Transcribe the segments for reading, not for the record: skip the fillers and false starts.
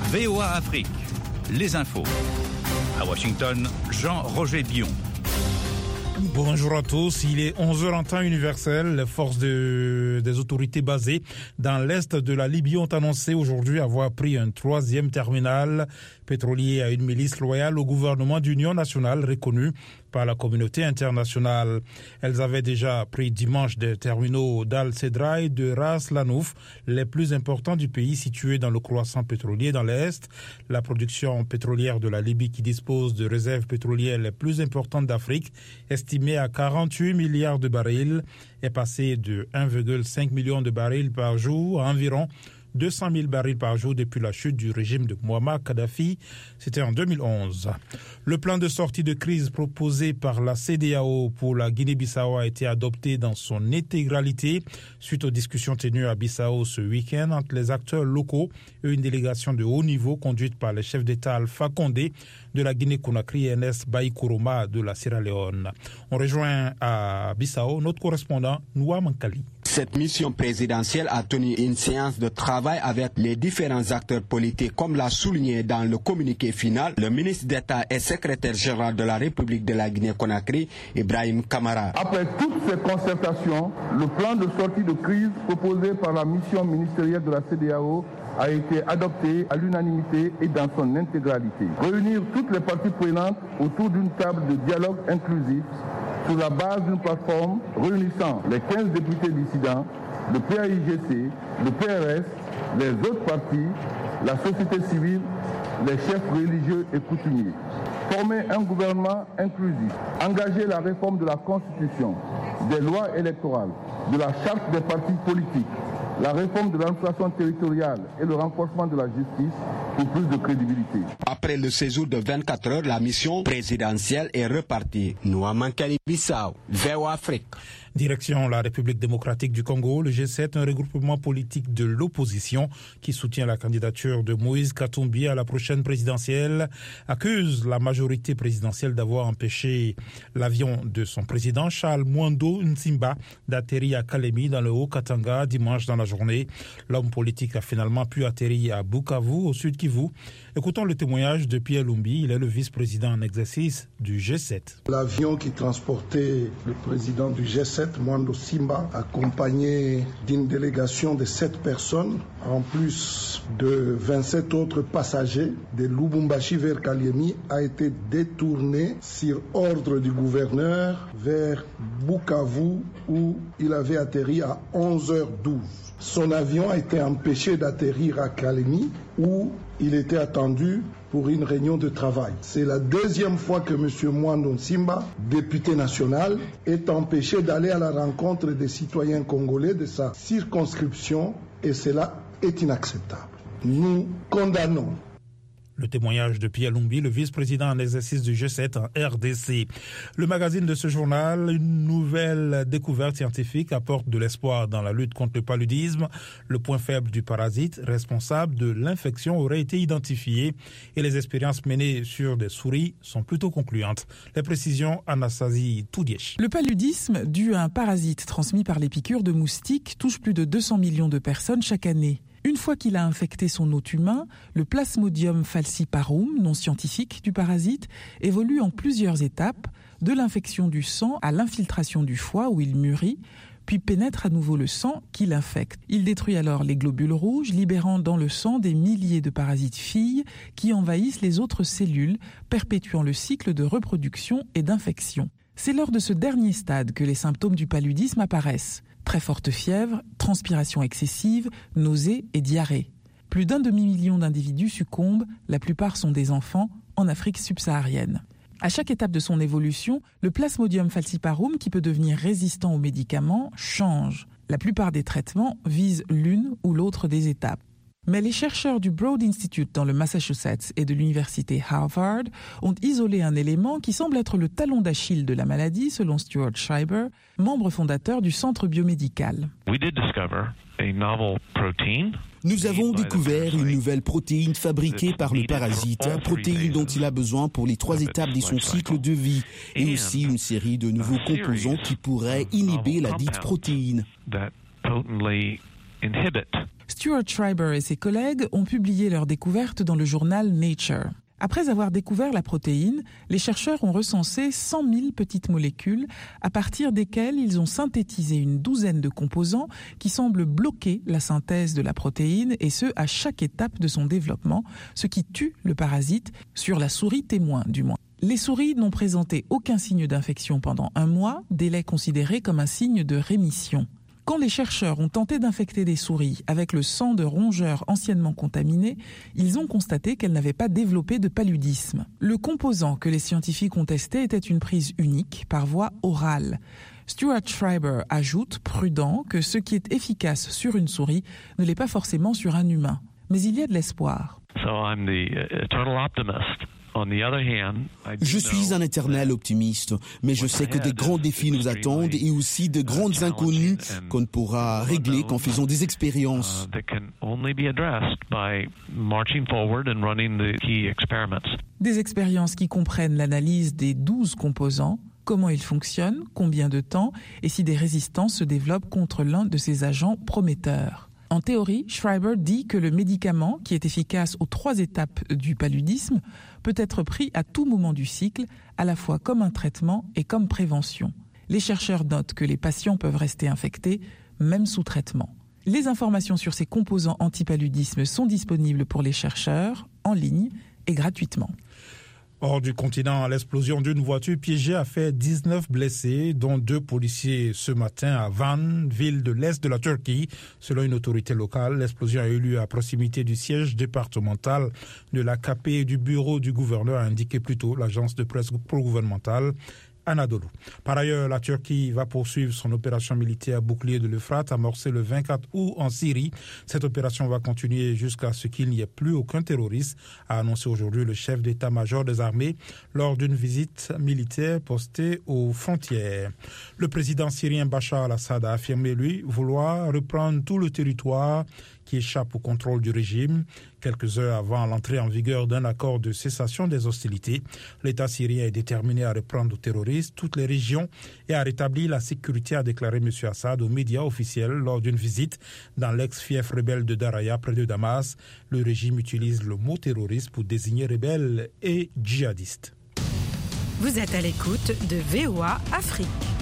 VOA Afrique, les infos. À Washington, Jean-Roger Dion. Bonjour à tous, il est 11h en temps universel. Les forces des autorités basées dans l'est de la Libye ont annoncé aujourd'hui avoir pris un troisième terminal pétrolier à une milice loyale au gouvernement d'union nationale reconnu par la communauté internationale. Elles avaient déjà pris dimanche des terminaux d'Al-Sedra et de Ras Lanouf, les plus importants du pays situés dans le croissant pétrolier dans l'Est. La production pétrolière de la Libye, qui dispose de réserves pétrolières les plus importantes d'Afrique, estimée à 48 milliards de barils, est passée de 1,5 million de barils par jour à environ 200 000 barils par jour depuis la chute du régime de Muammar Kadhafi. C'était en 2011. Le plan de sortie de crise proposé par la CEDEAO pour la Guinée-Bissau a été adopté dans son intégralité suite aux discussions tenues à Bissau ce week-end entre les acteurs locaux et une délégation de haut niveau conduite par le chef d'État Alpha Condé de la Guinée-Conakry et Ernest Bai Koroma de la Sierra Leone. On rejoint à Bissau notre correspondant Noua Mankali. Cette mission présidentielle a tenu une séance de travail avec les différents acteurs politiques, comme l'a souligné dans le communiqué final le ministre d'État et secrétaire général de la République de la Guinée-Conakry, Ibrahim Kamara. Après toutes ces concertations, le plan de sortie de crise proposé par la mission ministérielle de la CEDEAO a été adopté à l'unanimité et dans son intégralité. Réunir toutes les parties prenantes autour d'une table de dialogue inclusif sur la base d'une plateforme réunissant les 15 députés dissidents, le PAIGC, le PRS, les autres partis, la société civile, les chefs religieux et coutumiers. Former un gouvernement inclusif, engager la réforme de la Constitution, des lois électorales, de la charte des partis politiques, la réforme de l'administration territoriale et le renforcement de la justice pour plus de crédibilité. Après le séjour de 24 heures, la mission présidentielle est repartie. Noua Mankali Bissau, VOA Afrique. Direction la République démocratique du Congo, le G7, un regroupement politique de l'opposition qui soutient la candidature de Moïse Katumbi à la prochaine présidentielle, accuse la majorité présidentielle d'avoir empêché l'avion de son président Charles Mwando Nsimba d'atterrir à Kalemi dans le Haut-Katanga dimanche dans la journée. L'homme politique a finalement pu atterrir à Bukavu, au sud Kivu. Écoutons le témoignage de Pierre Lumbi, il est le vice-président en exercice du G7. L'avion qui transportait le président du G7, Mwando Simba, accompagné d'une délégation de 7 personnes, en plus de 27 autres passagers de Lubumbashi vers Kalemi, a été détourné sur ordre du gouverneur vers Bukavu où il avait atterri à 11h12. Son avion a été empêché d'atterrir à Kalemi où il était attendu pour une réunion de travail. C'est la deuxième fois que M. Mwando Nsimba, député national, est empêché d'aller à la rencontre des citoyens congolais de sa circonscription et cela est inacceptable. Nous condamnons. Le témoignage de Pierre Lumbi, le vice-président en exercice du G7 en RDC. Le magazine de ce journal, une nouvelle découverte scientifique apporte de l'espoir dans la lutte contre le paludisme. Le point faible du parasite responsable de l'infection aurait été identifié et les expériences menées sur des souris sont plutôt concluantes. Les précisions, Anastasie Toudiech. Le paludisme, dû à un parasite transmis par les piqûres de moustiques, touche plus de 200 millions de personnes chaque année. Une fois qu'il a infecté son hôte humain, le Plasmodium falciparum, nom scientifique du parasite, évolue en plusieurs étapes, de l'infection du sang à l'infiltration du foie où il mûrit, puis pénètre à nouveau le sang qu'il infecte. Il détruit alors les globules rouges, libérant dans le sang des milliers de parasites filles qui envahissent les autres cellules, perpétuant le cycle de reproduction et d'infection. C'est lors de ce dernier stade que les symptômes du paludisme apparaissent. Très forte fièvre, transpiration excessive, nausées et diarrhée. Plus d'1 demi-million d'individus succombent, la plupart sont des enfants, en Afrique subsaharienne. À chaque étape de son évolution, le Plasmodium falciparum, qui peut devenir résistant aux médicaments, change. La plupart des traitements visent l'une ou l'autre des étapes. Mais les chercheurs du Broad Institute dans le Massachusetts et de l'université Harvard ont isolé un élément qui semble être le talon d'Achille de la maladie, selon Stuart Schreiber, membre fondateur du Centre biomédical. Nous avons découvert une nouvelle protéine fabriquée par le parasite, protéine dont il a besoin pour les 3 étapes de son cycle de vie, et aussi une série de nouveaux composants qui pourraient inhiber la dite protéine. Stuart Schreiber et ses collègues ont publié leur découverte dans le journal Nature. Après avoir découvert la protéine, les chercheurs ont recensé 100 000 petites molécules à partir desquelles ils ont synthétisé une douzaine de composants qui semblent bloquer la synthèse de la protéine et ce, à chaque étape de son développement, ce qui tue le parasite, sur la souris témoin du moins. Les souris n'ont présenté aucun signe d'infection pendant 1 mois, délai considéré comme un signe de rémission. Quand les chercheurs ont tenté d'infecter des souris avec le sang de rongeurs anciennement contaminés, ils ont constaté qu'elles n'avaient pas développé de paludisme. Le composant que les scientifiques ont testé était une prise unique par voie orale. Stuart Schreiber ajoute, prudent, que ce qui est efficace sur une souris ne l'est pas forcément sur un humain. Mais il y a de l'espoir. Je suis un éternel optimiste, mais je sais que des grands défis nous attendent et aussi de grandes inconnues qu'on ne pourra régler qu'en faisant des expériences. Des expériences qui comprennent l'analyse des 12 composants, comment ils fonctionnent, combien de temps et si des résistances se développent contre l'un de ces agents prometteurs. En théorie, Schreiber dit que le médicament, qui est efficace aux 3 étapes du paludisme, peut être pris à tout moment du cycle, à la fois comme un traitement et comme prévention. Les chercheurs notent que les patients peuvent rester infectés, même sous traitement. Les informations sur ces composants anti-paludisme sont disponibles pour les chercheurs, en ligne et gratuitement. Hors du continent, l'explosion d'une voiture piégée a fait 19 blessés, dont 2 policiers ce matin à Van, ville de l'Est de la Turquie. Selon une autorité locale, l'explosion a eu lieu à proximité du siège départemental de l'AKP et du bureau du gouverneur, a indiqué plus tôt l'agence de presse pro-gouvernementale Anadolu. Par ailleurs, la Turquie va poursuivre son opération militaire bouclier de l'Euphrate amorcée le 24 août en Syrie. Cette opération va continuer jusqu'à ce qu'il n'y ait plus aucun terroriste, a annoncé aujourd'hui le chef d'état-major des armées lors d'une visite militaire postée aux frontières. Le président syrien Bachar al-Assad a affirmé, lui, vouloir reprendre tout le territoire qui échappe au contrôle du régime. Quelques heures avant l'entrée en vigueur d'un accord de cessation des hostilités, l'État syrien est déterminé à reprendre aux terroristes toutes les régions et à rétablir la sécurité, a déclaré M. Assad aux médias officiels lors d'une visite dans l'ex-fief rebelle de Daraya près de Damas. Le régime utilise le mot terroriste pour désigner rebelles et djihadistes. Vous êtes à l'écoute de VOA Afrique.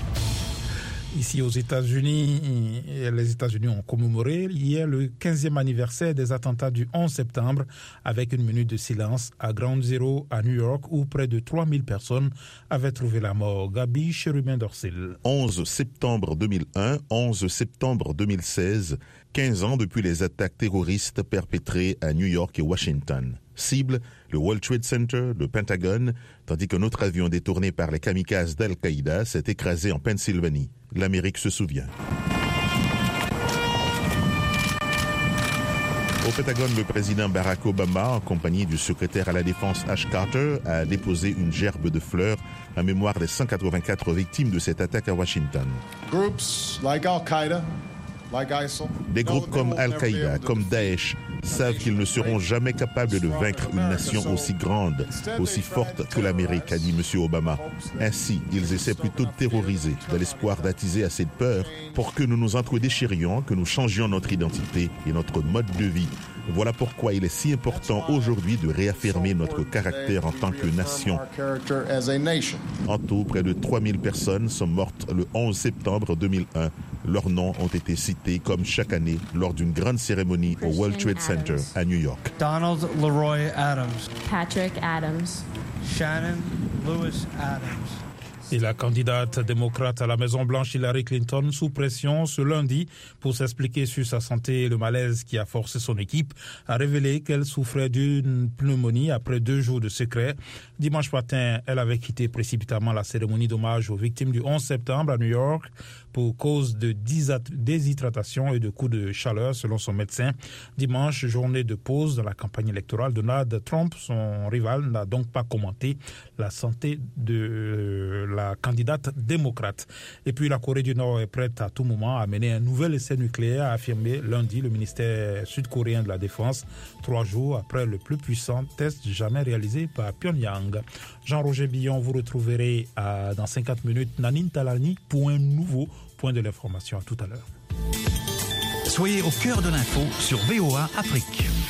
Ici aux États-Unis, les États-Unis ont commémoré hier le 15e anniversaire des attentats du 11 septembre avec une minute de silence à Ground Zero à New York où près de 3000 personnes avaient trouvé la mort. Gabi Cherubin-Dorsil. 11 septembre 2001, 11 septembre 2016, 15 ans depuis les attaques terroristes perpétrées à New York et Washington. Cible, le World Trade Center, le Pentagone, tandis qu'un autre avion détourné par les kamikazes d'Al-Qaïda s'est écrasé en Pennsylvanie. L'Amérique se souvient. Au Pentagone, le président Barack Obama, en compagnie du secrétaire à la Défense Ash Carter, a déposé une gerbe de fleurs en mémoire des 184 victimes de cette attaque à Washington. Des groupes comme Al-Qaïda, comme Daesh, savent qu'ils ne seront jamais capables de vaincre une nation aussi grande, aussi forte que l'Amérique, a dit M. Obama. Ainsi, ils essaient plutôt de terroriser, dans l'espoir d'attiser assez de peur pour que nous nous entredéchirions, que nous changions notre identité et notre mode de vie. Voilà pourquoi il est si important aujourd'hui de réaffirmer notre caractère en tant que nation. En tout, près de 3000 personnes sont mortes le 11 septembre 2001. Leurs noms ont été cités comme chaque année lors d'une grande cérémonie au World Trade Center à New York. Donald Leroy Adams. Patrick Adams. Shannon Lewis Adams. Et la candidate démocrate à la Maison-Blanche Hillary Clinton sous pression ce lundi pour s'expliquer sur sa santé et le malaise qui a forcé son équipe a révélé qu'elle souffrait d'une pneumonie après 2 jours de secret. Dimanche matin, elle avait quitté précipitamment la cérémonie d'hommage aux victimes du 11 septembre à New York pour cause de déshydratation et de coups de chaleur selon son médecin. Dimanche, journée de pause dans la campagne électorale, Donald Trump, son rival, n'a donc pas commenté la santé de la candidate démocrate. Et puis la Corée du Nord est prête à tout moment à mener un nouvel essai nucléaire, a affirmé lundi le ministère sud-coréen de la Défense, 3 jours après le plus puissant test jamais réalisé par Pyongyang. Jean-Roger Billon, vous retrouverez dans 50 minutes Nanine Talani pour un nouveau point de l'information. À tout à l'heure. Soyez au cœur de l'info sur VOA Afrique.